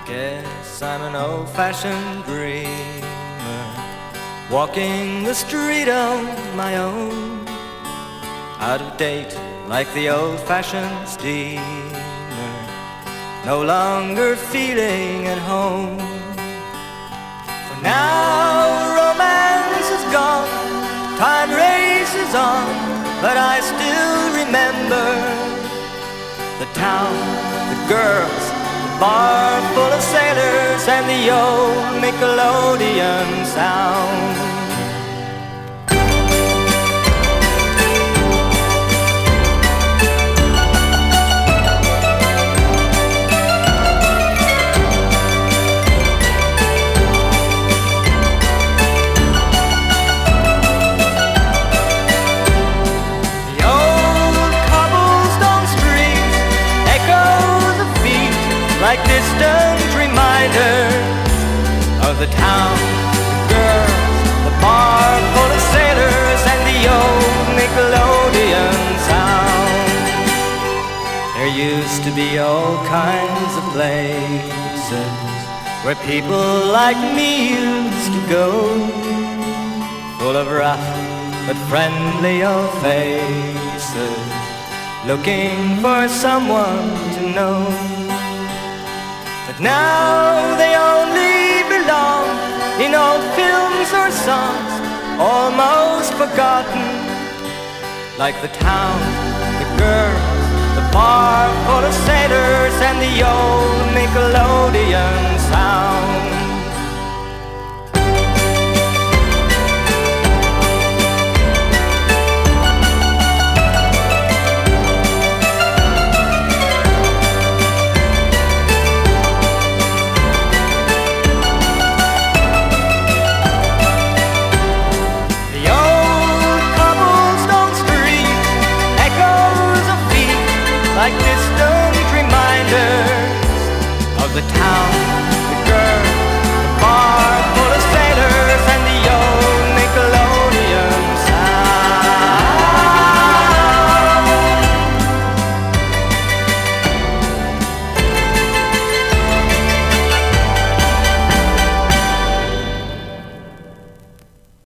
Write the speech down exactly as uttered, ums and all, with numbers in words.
Guess I'm an old-fashioned dreamer, walking the street on my own, out of date like the old-fashioned steamer, no longer feeling at home. For now romance is gone, time races on, but I still remember the town, the girls, the bar full of sailors, and the old Nickelodeon sound. Like distant reminders of the town, the girls, the bar full of sailors, and the old Nickelodeon sound. There used to be all kinds of places where people like me used to go, full of rough but friendly old faces, looking for someone to know. But now they only belong in old films or songs, almost forgotten, like the town, the girls, the bar full of sailors, and the old Nickelodeon sound. Like distant reminders of the town,